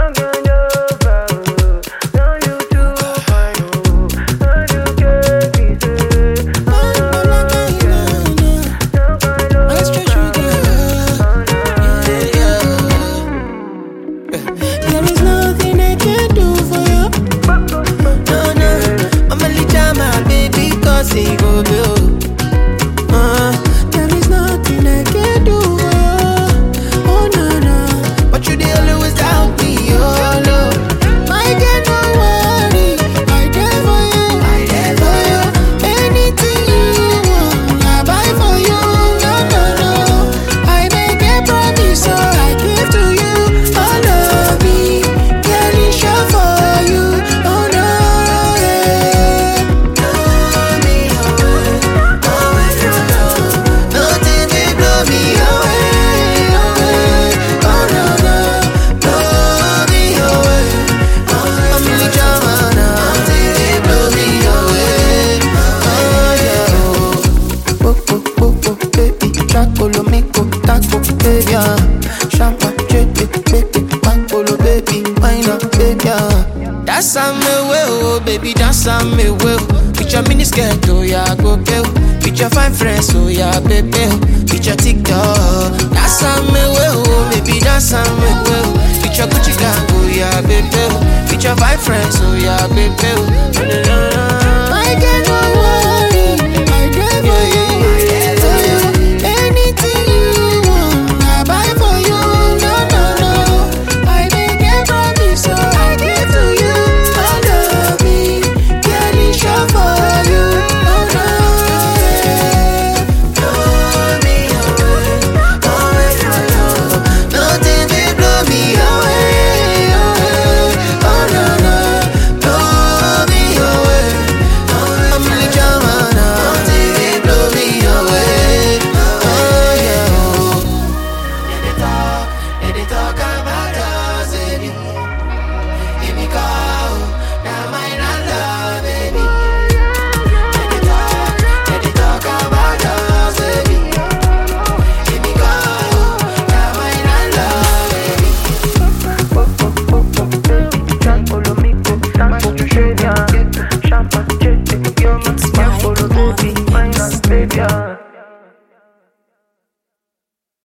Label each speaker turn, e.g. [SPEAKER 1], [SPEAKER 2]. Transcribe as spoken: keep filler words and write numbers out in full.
[SPEAKER 1] That's how me well, baby, that's how me well. With your mini skirt, oh yeah, go pale. With your fine friends, oh yeah, baby. With your TikTok, that's how me well, baby, that's how me well. With your Gucci gang, oh yeah, baby. With your fine friends, oh yeah, baby. I get